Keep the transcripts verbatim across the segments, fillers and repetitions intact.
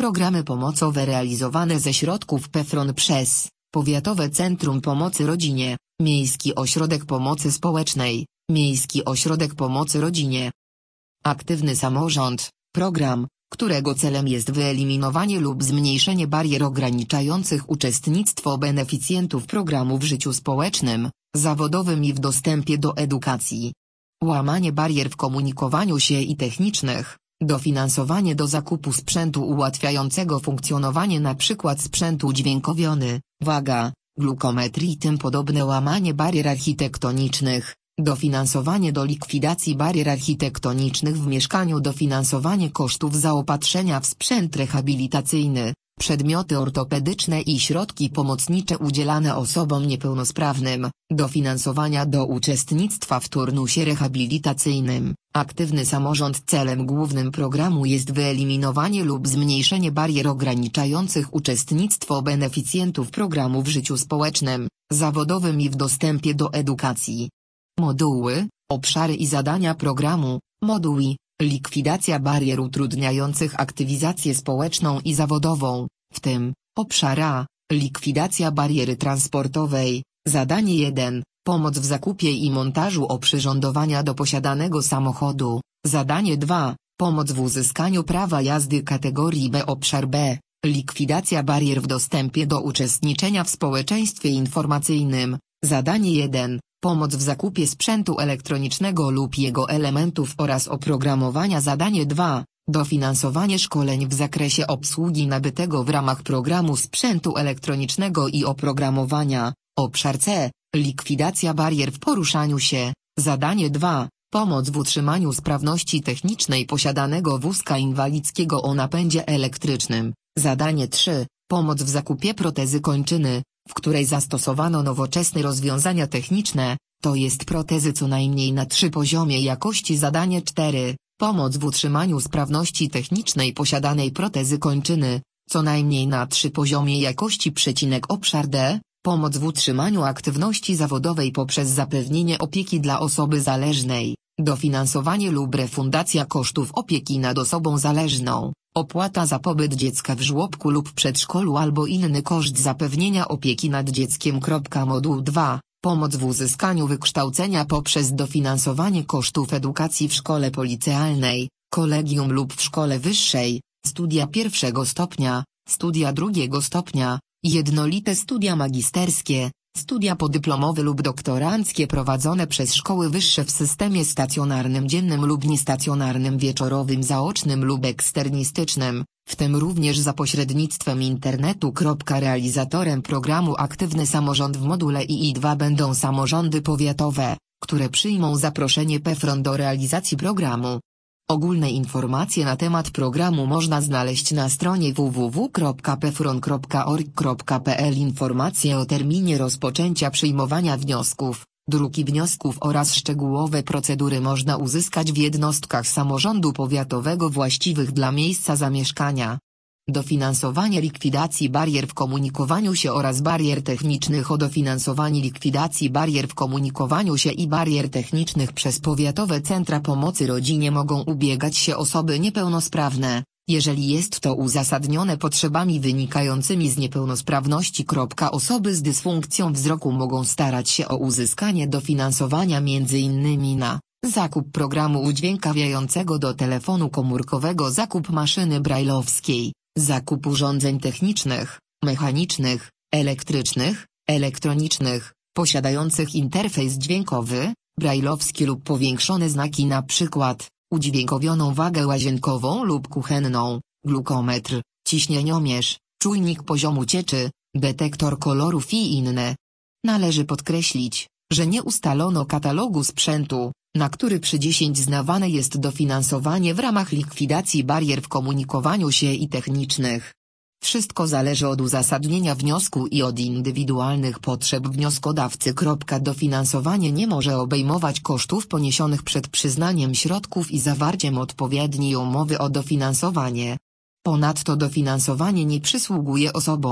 programy pomocowe realizowane ze środków PEFRON przez Powiatowe Centrum Pomocy Rodzinie, Miejski Ośrodek Pomocy Społecznej, Miejski Ośrodek Pomocy Rodzinie. Aktywny Samorząd, program, którego celem jest wyeliminowanie lub zmniejszenie barier ograniczających uczestnictwo beneficjentów programu w życiu społecznym, zawodowym i w dostępie do edukacji. Łamanie barier w komunikowaniu się i technicznych, dofinansowanie do zakupu sprzętu ułatwiającego funkcjonowanie np. sprzętu dźwiękowiony, waga, glukometr i tym podobne. Łamanie barier architektonicznych, dofinansowanie do likwidacji barier architektonicznych w mieszkaniu, dofinansowanie kosztów zaopatrzenia w sprzęt rehabilitacyjny, przedmioty ortopedyczne i środki pomocnicze udzielane osobom niepełnosprawnym, dofinansowania do uczestnictwa w turnusie rehabilitacyjnym. Aktywny samorząd. Celem głównym programu jest wyeliminowanie lub zmniejszenie barier ograniczających uczestnictwo beneficjentów programu w życiu społecznym, zawodowym i w dostępie do edukacji. Moduły, obszary i zadania programu. Moduły: likwidacja barier utrudniających aktywizację społeczną i zawodową, w tym obszar A, likwidacja bariery transportowej. Zadanie jeden, pomoc w zakupie i montażu oprzyrządowania do posiadanego samochodu. Zadanie dwa, pomoc w uzyskaniu prawa jazdy kategorii B. Obszar B, likwidacja barier w dostępie do uczestniczenia w społeczeństwie informacyjnym. Zadanie jeden, pomoc w zakupie sprzętu elektronicznego lub jego elementów oraz oprogramowania. Zadanie dwa, dofinansowanie szkoleń w zakresie obsługi nabytego w ramach programu sprzętu elektronicznego i oprogramowania. Obszar C, likwidacja barier w poruszaniu się. Zadanie dwa, pomoc w utrzymaniu sprawności technicznej posiadanego wózka inwalidzkiego o napędzie elektrycznym. Zadanie trzy, pomoc w zakupie protezy kończyny, w której zastosowano nowoczesne rozwiązania techniczne, to jest protezy co najmniej na trzy poziomie jakości. Zadanie cztery, pomoc w utrzymaniu sprawności technicznej posiadanej protezy kończyny, co najmniej na trzy poziomie jakości. Przecinek. Obszar D, pomoc w utrzymaniu aktywności zawodowej poprzez zapewnienie opieki dla osoby zależnej, dofinansowanie lub refundacja kosztów opieki nad osobą zależną, opłata za pobyt dziecka w żłobku lub przedszkolu albo inny koszt zapewnienia opieki nad dzieckiem. Moduł dwa, pomoc w uzyskaniu wykształcenia poprzez dofinansowanie kosztów edukacji w szkole policealnej, kolegium lub w szkole wyższej, studia pierwszego stopnia, studia drugiego stopnia, jednolite studia magisterskie, studia podyplomowe lub doktoranckie prowadzone przez szkoły wyższe w systemie stacjonarnym dziennym lub niestacjonarnym wieczorowym zaocznym lub eksternistycznym, w tym również za pośrednictwem internetu. Realizatorem programu Aktywny Samorząd w module I I dwa będą samorządy powiatowe, które przyjmą zaproszenie PEFRON do realizacji programu. Ogólne informacje na temat programu można znaleźć na stronie w w w kropka pefron kropka org kropka p l. Informacje o terminie rozpoczęcia przyjmowania wniosków, druki wniosków oraz szczegółowe procedury można uzyskać w jednostkach samorządu powiatowego właściwych dla miejsca zamieszkania. Dofinansowanie likwidacji barier w komunikowaniu się oraz barier technicznych. O dofinansowanie likwidacji barier w komunikowaniu się i barier technicznych przez Powiatowe Centra Pomocy Rodzinie mogą ubiegać się osoby niepełnosprawne, jeżeli jest to uzasadnione potrzebami wynikającymi z niepełnosprawności. Osoby z dysfunkcją wzroku mogą starać się o uzyskanie dofinansowania m.in. na zakup programu udźwiękawiającego do telefonu komórkowego, zakup maszyny brajlowskiej, zakup urządzeń technicznych, mechanicznych, elektrycznych, elektronicznych, posiadających interfejs dźwiękowy, brajlowski lub powiększone znaki, np. udźwiękowioną wagę łazienkową lub kuchenną, glukometr, ciśnieniomierz, czujnik poziomu cieczy, detektor kolorów i inne. Należy podkreślić, że nie ustalono katalogu sprzętu, na który przy dziesięć znawane jest dofinansowanie w ramach likwidacji barier w komunikowaniu się i technicznych. Wszystko zależy od uzasadnienia wniosku i od indywidualnych potrzeb wnioskodawcy. Dofinansowanie nie może obejmować kosztów poniesionych przed przyznaniem środków i zawarciem odpowiedniej umowy o dofinansowanie. Ponadto dofinansowanie nie przysługuje osobom,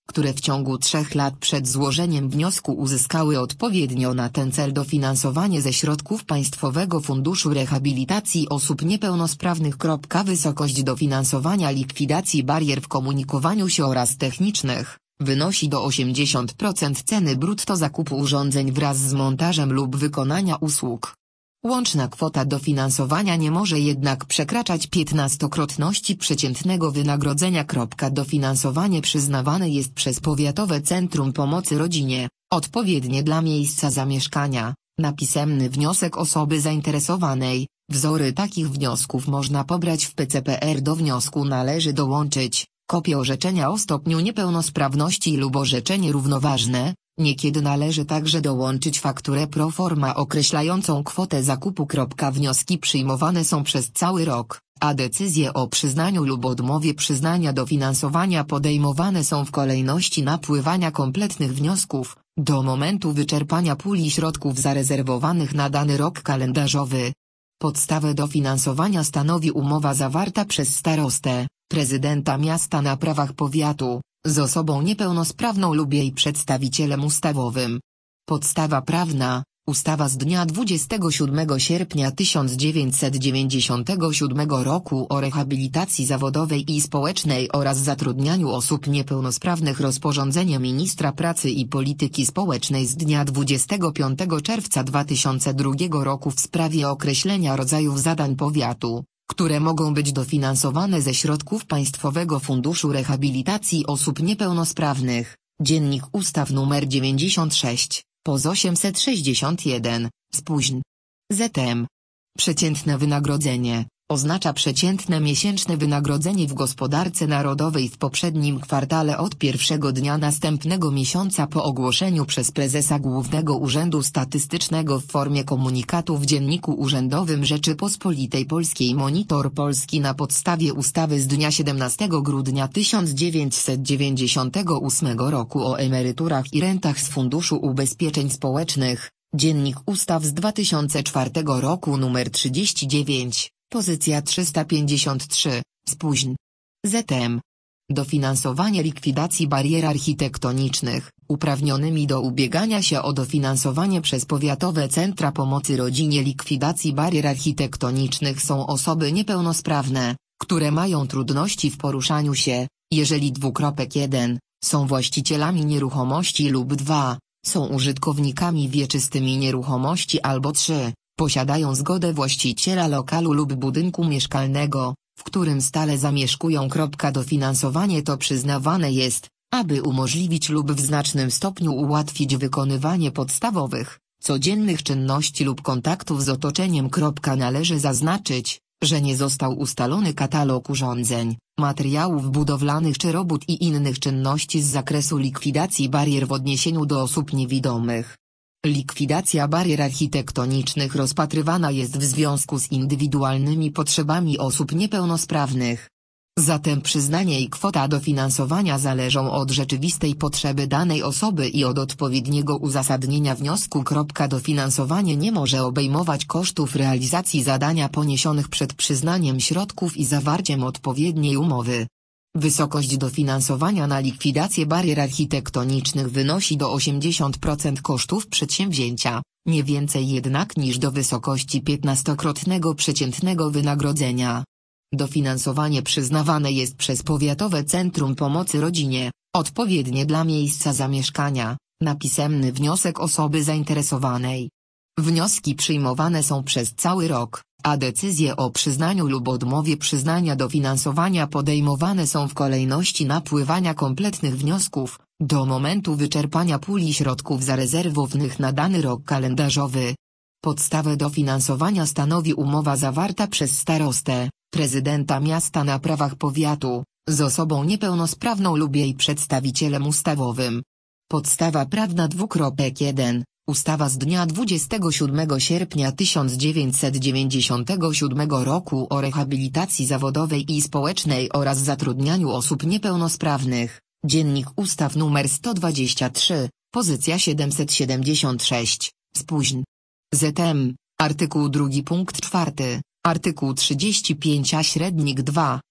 które w ciągu trzech lat przed złożeniem wniosku uzyskały odpowiednio na ten cel dofinansowanie ze środków Państwowego Funduszu Rehabilitacji Osób Niepełnosprawnych. Wysokość dofinansowania likwidacji barier w komunikowaniu się oraz technicznych wynosi do osiemdziesięciu procent ceny brutto zakupu urządzeń wraz z montażem lub wykonania usług. Łączna kwota dofinansowania nie może jednak przekraczać piętnastokrotności przeciętnego wynagrodzenia. Dofinansowanie przyznawane jest przez Powiatowe Centrum Pomocy Rodzinie, odpowiednie dla miejsca zamieszkania, na pisemny wniosek osoby zainteresowanej. Wzory takich wniosków można pobrać w P C P R. Do wniosku należy dołączyć kopię orzeczenia o stopniu niepełnosprawności lub orzeczenie równoważne. Niekiedy należy także dołączyć fakturę pro forma określającą kwotę zakupu. Wnioski przyjmowane są przez cały rok, a decyzje o przyznaniu lub odmowie przyznania dofinansowania podejmowane są w kolejności napływania kompletnych wniosków, do momentu wyczerpania puli środków zarezerwowanych na dany rok kalendarzowy. Podstawę dofinansowania stanowi umowa zawarta przez starostę, prezydenta miasta na prawach powiatu, z osobą niepełnosprawną lub jej przedstawicielem ustawowym. Podstawa prawna: ustawa z dnia dwudziestego siódmego sierpnia tysiąc dziewięćset dziewięćdziesiątego siódmego roku o rehabilitacji zawodowej i społecznej oraz zatrudnianiu osób niepełnosprawnych, rozporządzenie ministra pracy i polityki społecznej z dnia dwudziestego piątego czerwca dwa tysiące drugiego roku w sprawie określenia rodzajów zadań powiatu, które mogą być dofinansowane ze środków Państwowego Funduszu Rehabilitacji Osób Niepełnosprawnych, Dziennik Ustaw nr dziewięćdziesiąt sześć, P O Z osiemset sześćdziesiąt jeden, spóźn. Z M. Przeciętne wynagrodzenie oznacza przeciętne miesięczne wynagrodzenie w gospodarce narodowej w poprzednim kwartale od pierwszego dnia następnego miesiąca po ogłoszeniu przez prezesa Głównego Urzędu Statystycznego w formie komunikatu w Dzienniku Urzędowym Rzeczypospolitej Polskiej. Monitor Polski na podstawie ustawy z dnia siedemnastego grudnia tysiąc dziewięćset dziewięćdziesiątego ósmego roku o emeryturach i rentach z Funduszu Ubezpieczeń Społecznych, Dziennik Ustaw z dwa tysiące czwartego roku nr trzydzieści dziewięć. Pozycja trzysta pięćdziesiąt trzy, spóźn. Z M. Dofinansowanie likwidacji barier architektonicznych. Uprawnionymi do ubiegania się o dofinansowanie przez Powiatowe Centra Pomocy Rodzinie likwidacji barier architektonicznych są osoby niepełnosprawne, które mają trudności w poruszaniu się, jeżeli jeden są właścicielami nieruchomości lub dwa są użytkownikami wieczystymi nieruchomości albo trzy posiadają zgodę właściciela lokalu lub budynku mieszkalnego, w którym stale zamieszkują. Dofinansowanie to przyznawane jest, aby umożliwić lub w znacznym stopniu ułatwić wykonywanie podstawowych, codziennych czynności lub kontaktów z otoczeniem. Należy zaznaczyć, że nie został ustalony katalog urządzeń, materiałów budowlanych czy robót i innych czynności z zakresu likwidacji barier w odniesieniu do osób niewidomych. Likwidacja barier architektonicznych rozpatrywana jest w związku z indywidualnymi potrzebami osób niepełnosprawnych. Zatem przyznanie i kwota dofinansowania zależą od rzeczywistej potrzeby danej osoby i od odpowiedniego uzasadnienia wniosku. Dofinansowanie nie może obejmować kosztów realizacji zadania poniesionych przed przyznaniem środków i zawarciem odpowiedniej umowy. Wysokość dofinansowania na likwidację barier architektonicznych wynosi do osiemdziesięciu procent kosztów przedsięwzięcia, nie więcej jednak niż do wysokości piętnastokrotnego przeciętnego wynagrodzenia. Dofinansowanie przyznawane jest przez Powiatowe Centrum Pomocy Rodzinie, odpowiednie dla miejsca zamieszkania, na pisemny wniosek osoby zainteresowanej. Wnioski przyjmowane są przez cały rok, a decyzje o przyznaniu lub odmowie przyznania dofinansowania podejmowane są w kolejności napływania kompletnych wniosków, do momentu wyczerpania puli środków zarezerwowanych na dany rok kalendarzowy. Podstawę dofinansowania stanowi umowa zawarta przez starostę, prezydenta miasta na prawach powiatu, z osobą niepełnosprawną lub jej przedstawicielem ustawowym. Podstawa prawna jeden. Ustawa z dnia dwudziestego siódmego sierpnia tysiąc dziewięćset dziewięćdziesiątego siódmego roku o rehabilitacji zawodowej i społecznej oraz zatrudnianiu osób niepełnosprawnych, Dziennik Ustaw nr sto dwadzieścia trzy, pozycja siedemset siedemdziesiąt sześć, spóźn. Z M. Artykuł drugi punkt czwarty, artykuł trzydzieści pięć a średnik dwa,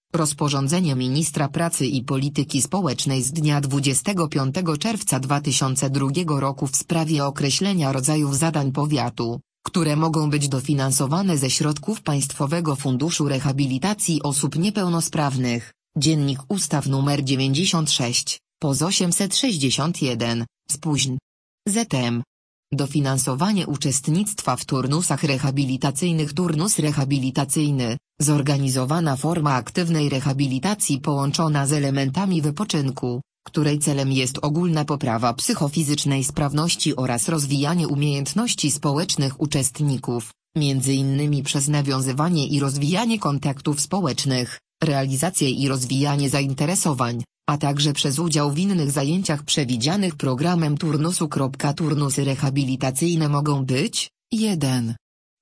Rozporządzenie Ministra Pracy i Polityki Społecznej z dnia dwudziestego piątego czerwca dwa tysiące drugiego roku w sprawie określenia rodzajów zadań powiatu, które mogą być dofinansowane ze środków Państwowego Funduszu Rehabilitacji Osób Niepełnosprawnych, Dziennik Ustaw nr dziewięćdziesiąt sześć, P O Z osiemset sześćdziesiąt jeden, spóźn. Z M. Dofinansowanie uczestnictwa w turnusach rehabilitacyjnych. Turnus rehabilitacyjny, zorganizowana forma aktywnej rehabilitacji połączona z elementami wypoczynku, której celem jest ogólna poprawa psychofizycznej sprawności oraz rozwijanie umiejętności społecznych uczestników, między innymi przez nawiązywanie i rozwijanie kontaktów społecznych, realizację i rozwijanie zainteresowań, a także przez udział w innych zajęciach przewidzianych programem turnusu. Turnusy rehabilitacyjne mogą być: jeden.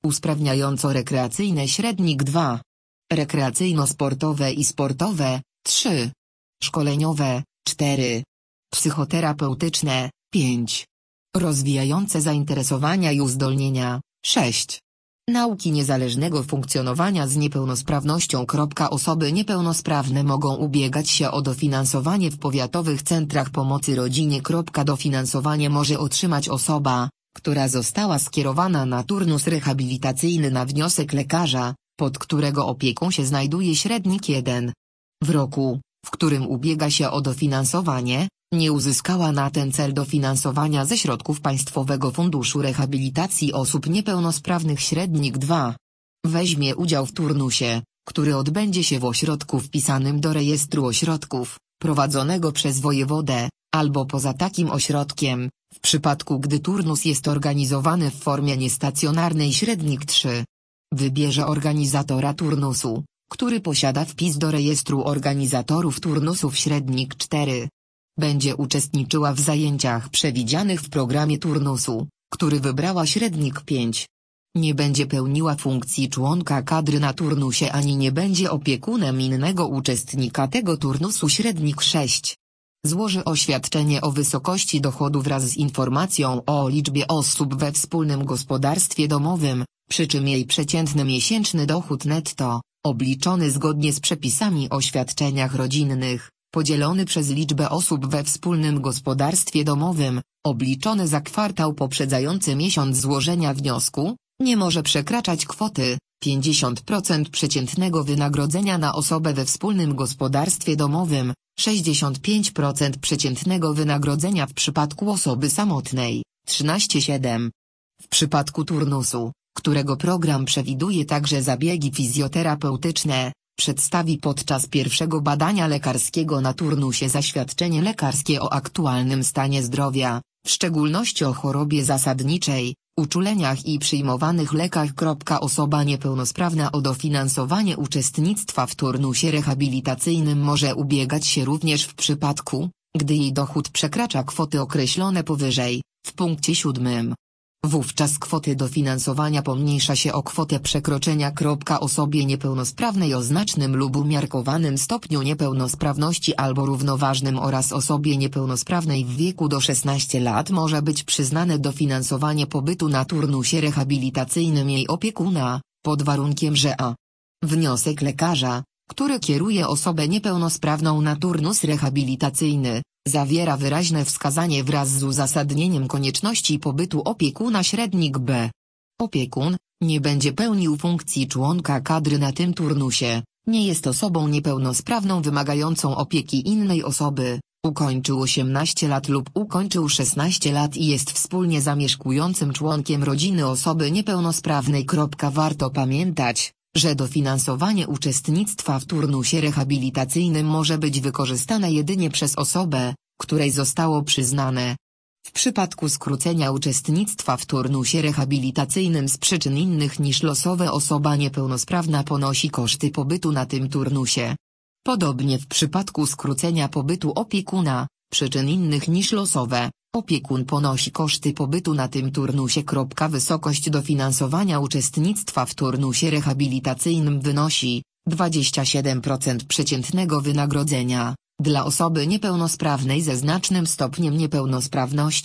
Usprawniająco-rekreacyjne średnik dwa. Rekreacyjno-sportowe i sportowe trzy. Szkoleniowe cztery. Psychoterapeutyczne pięć. Rozwijające zainteresowania i uzdolnienia sześć. Nauki niezależnego funkcjonowania z niepełnosprawnością. Osoby niepełnosprawne mogą ubiegać się o dofinansowanie w powiatowych centrach pomocy rodzinie. Dofinansowanie może otrzymać osoba, która została skierowana na turnus rehabilitacyjny na wniosek lekarza, pod którego opieką się znajduje średnik jeden. W roku, w którym ubiega się o dofinansowanie, nie uzyskała na ten cel dofinansowania ze środków Państwowego Funduszu Rehabilitacji Osób Niepełnosprawnych średnik dwa. Weźmie udział w turnusie, który odbędzie się w ośrodku wpisanym do rejestru ośrodków, prowadzonego przez wojewodę, albo poza takim ośrodkiem, w przypadku gdy turnus jest organizowany w formie niestacjonarnej średnik trzy. Wybierze organizatora turnusu, który posiada wpis do rejestru organizatorów turnusów średnik cztery. Będzie uczestniczyła w zajęciach przewidzianych w programie turnusu, który wybrała średnik pięć. Nie będzie pełniła funkcji członka kadry na turnusie ani nie będzie opiekunem innego uczestnika tego turnusu średnik sześć. Złoży oświadczenie o wysokości dochodu wraz z informacją o liczbie osób we wspólnym gospodarstwie domowym, przy czym jej przeciętny miesięczny dochód netto, obliczony zgodnie z przepisami o świadczeniach rodzinnych, podzielony przez liczbę osób we wspólnym gospodarstwie domowym, obliczony za kwartał poprzedzający miesiąc złożenia wniosku, nie może przekraczać kwoty pięćdziesiąt procent przeciętnego wynagrodzenia na osobę we wspólnym gospodarstwie domowym, sześćdziesiąt pięć procent przeciętnego wynagrodzenia w przypadku osoby samotnej, trzynaście przecinek siedem. W przypadku turnusu, którego program przewiduje także zabiegi fizjoterapeutyczne, przedstawi podczas pierwszego badania lekarskiego na turnusie zaświadczenie lekarskie o aktualnym stanie zdrowia, w szczególności o chorobie zasadniczej, uczuleniach i przyjmowanych lekach. Osoba niepełnosprawna o dofinansowanie uczestnictwa w turnusie rehabilitacyjnym może ubiegać się również w przypadku, gdy jej dochód przekracza kwoty określone powyżej, w punkcie siódmym. Wówczas kwoty dofinansowania pomniejsza się o kwotę przekroczenia. Osobie niepełnosprawnej o znacznym lub umiarkowanym stopniu niepełnosprawności albo równoważnym oraz osobie niepełnosprawnej w wieku do szesnastu lat może być przyznane dofinansowanie pobytu na turnusie rehabilitacyjnym jej opiekuna, pod warunkiem że a. Wniosek lekarza, który kieruje osobę niepełnosprawną na turnus rehabilitacyjny, zawiera wyraźne wskazanie wraz z uzasadnieniem konieczności pobytu opiekuna średnik b. Opiekun nie będzie pełnił funkcji członka kadry na tym turnusie, nie jest osobą niepełnosprawną wymagającą opieki innej osoby, ukończył osiemnaście lat lub ukończył szesnaście lat i jest wspólnie zamieszkującym członkiem rodziny osoby niepełnosprawnej. Warto pamiętać, że dofinansowanie uczestnictwa w turnusie rehabilitacyjnym może być wykorzystane jedynie przez osobę, której zostało przyznane. W przypadku skrócenia uczestnictwa w turnusie rehabilitacyjnym z przyczyn innych niż losowe osoba niepełnosprawna ponosi koszty pobytu na tym turnusie. Podobnie w przypadku skrócenia pobytu opiekuna, przyczyn innych niż losowe, opiekun ponosi koszty pobytu na tym turnusie. Wysokość dofinansowania uczestnictwa w turnusie rehabilitacyjnym wynosi dwadzieścia siedem procent przeciętnego wynagrodzenia, dla osoby niepełnosprawnej ze znacznym stopniem niepełnosprawności,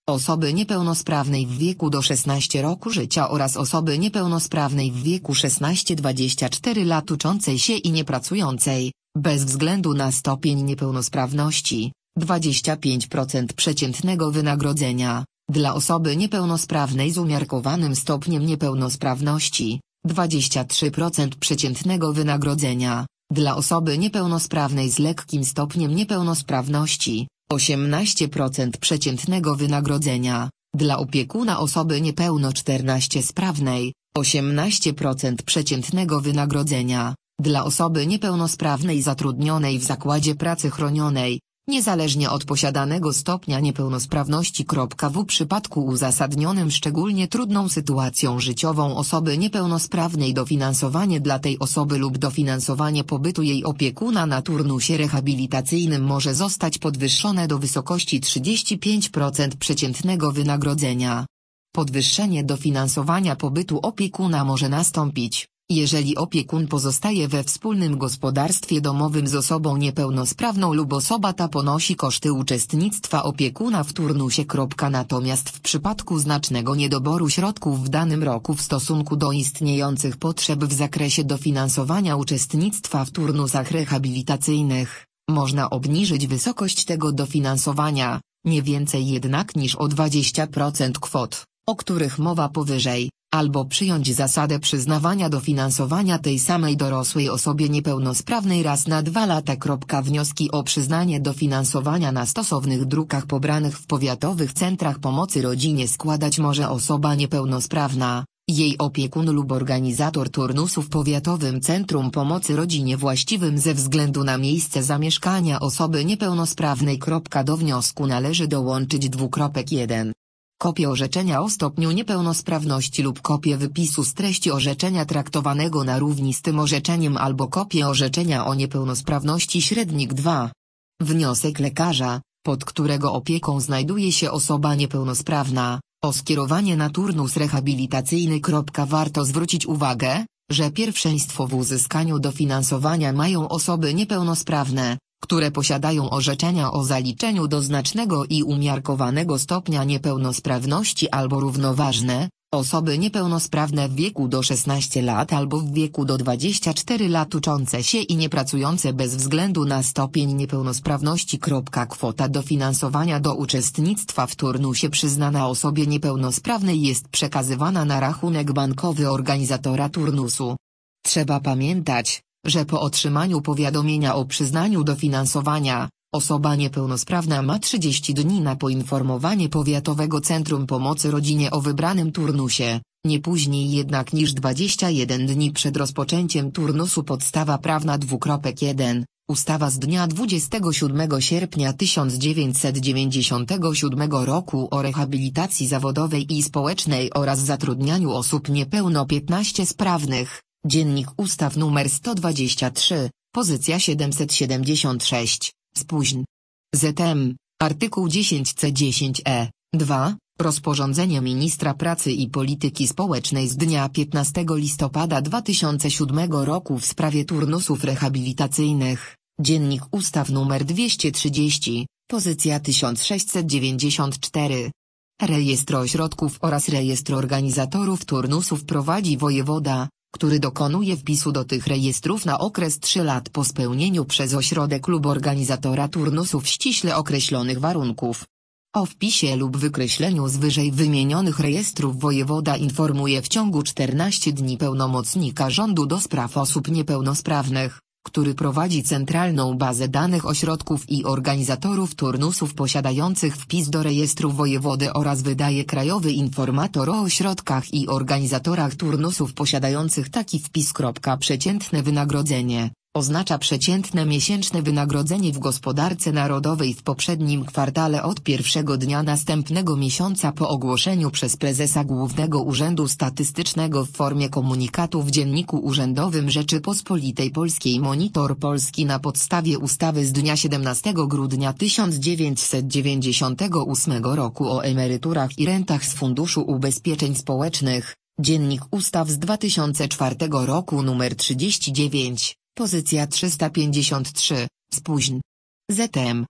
Osoby niepełnosprawnej w wieku do szesnastu roku życia oraz osoby niepełnosprawnej w wieku szesnaście do dwudziestu czterech lat uczącej się i niepracującej, bez względu na stopień niepełnosprawności, dwadzieścia pięć procent przeciętnego wynagrodzenia, dla osoby niepełnosprawnej z umiarkowanym stopniem niepełnosprawności, dwadzieścia trzy procent przeciętnego wynagrodzenia, dla osoby niepełnosprawnej z lekkim stopniem niepełnosprawności, osiemnaście procent przeciętnego wynagrodzenia, dla opiekuna osoby niepełnosprawnej, osiemnaście procent przeciętnego wynagrodzenia, dla osoby niepełnosprawnej zatrudnionej w zakładzie pracy chronionej, niezależnie od posiadanego stopnia niepełnosprawności. W przypadku uzasadnionym szczególnie trudną sytuacją życiową osoby niepełnosprawnej dofinansowanie dla tej osoby lub dofinansowanie pobytu jej opiekuna na turnusie rehabilitacyjnym może zostać podwyższone do wysokości trzydziestu pięciu procent przeciętnego wynagrodzenia. Podwyższenie dofinansowania pobytu opiekuna może nastąpić, jeżeli opiekun pozostaje we wspólnym gospodarstwie domowym z osobą niepełnosprawną lub osoba ta ponosi koszty uczestnictwa opiekuna w turnusie. Natomiast w przypadku znacznego niedoboru środków w danym roku w stosunku do istniejących potrzeb w zakresie dofinansowania uczestnictwa w turnusach rehabilitacyjnych, można obniżyć wysokość tego dofinansowania, nie więcej jednak niż o dwadzieścia procent kwot, o których mowa powyżej, albo przyjąć zasadę przyznawania dofinansowania tej samej dorosłej osobie niepełnosprawnej raz na dwa lata. Wnioski o przyznanie dofinansowania na stosownych drukach pobranych w powiatowych centrach pomocy rodzinie składać może osoba niepełnosprawna, jej opiekun lub organizator turnusu w powiatowym centrum pomocy rodzinie właściwym ze względu na miejsce zamieszkania osoby niepełnosprawnej. Do wniosku należy dołączyć dwukropek jeden. Kopię orzeczenia o stopniu niepełnosprawności lub kopię wypisu z treści orzeczenia traktowanego na równi z tym orzeczeniem albo kopię orzeczenia o niepełnosprawności średnik dwa. Wniosek lekarza, pod którego opieką znajduje się osoba niepełnosprawna, o skierowanie na turnus rehabilitacyjny. Warto zwrócić uwagę, że pierwszeństwo w uzyskaniu dofinansowania mają osoby niepełnosprawne, które posiadają orzeczenia o zaliczeniu do znacznego i umiarkowanego stopnia niepełnosprawności albo równoważne, osoby niepełnosprawne w wieku do szesnastu lat albo w wieku do dwudziestu czterech lat uczące się i niepracujące bez względu na stopień niepełnosprawności. Kwota dofinansowania do uczestnictwa w turnusie przyznana osobie niepełnosprawnej jest przekazywana na rachunek bankowy organizatora turnusu. Trzeba pamiętać, że po otrzymaniu powiadomienia o przyznaniu dofinansowania, osoba niepełnosprawna ma trzydzieści dni na poinformowanie Powiatowego Centrum Pomocy Rodzinie o wybranym turnusie, nie później jednak niż dwadzieścia jeden dni przed rozpoczęciem turnusu. Podstawa prawna dwukropek jeden. Ustawa z dnia dwudziestego siódmego sierpnia tysiąc dziewięćset dziewięćdziesiątego siódmego roku o rehabilitacji zawodowej i społecznej oraz zatrudnianiu osób niepełnosprawnych. Dziennik Ustaw nr sto dwadzieścia trzy, pozycja siedemset siedemdziesiąt sześć, spóźn. Z M, artykuł dziesięć c dziesięć e, dwa, rozporządzenie Ministra Pracy i Polityki Społecznej z dnia piętnastego listopada dwa tysiące siódmego roku w sprawie turnusów rehabilitacyjnych, Dziennik Ustaw nr dwieście trzydzieści, pozycja tysiąc sześćset dziewięćdziesiąt cztery. Rejestr ośrodków oraz rejestr organizatorów turnusów prowadzi wojewoda, który dokonuje wpisu do tych rejestrów na okres trzech lat po spełnieniu przez ośrodek lub organizatora turnusów ściśle określonych warunków. O wpisie lub wykreśleniu z wyżej wymienionych rejestrów wojewoda informuje w ciągu czternastu dni pełnomocnika rządu do spraw osób niepełnosprawnych, który prowadzi centralną bazę danych ośrodków i organizatorów turnusów posiadających wpis do rejestru wojewody oraz wydaje krajowy informator o ośrodkach i organizatorach turnusów posiadających taki wpis. Przeciętne wynagrodzenie oznacza przeciętne miesięczne wynagrodzenie w gospodarce narodowej w poprzednim kwartale od pierwszego dnia następnego miesiąca po ogłoszeniu przez prezesa Głównego Urzędu Statystycznego w formie komunikatu w Dzienniku Urzędowym Rzeczypospolitej Polskiej. Monitor Polski na podstawie ustawy z dnia siedemnastego grudnia tysiąc dziewięćset dziewięćdziesiątego ósmego roku o emeryturach i rentach z Funduszu Ubezpieczeń Społecznych, Dziennik Ustaw z dwa tysiące czwartego roku nr trzydzieści dziewięć, pozycja trzysta pięćdziesiąt trzy, spóźn. Z M.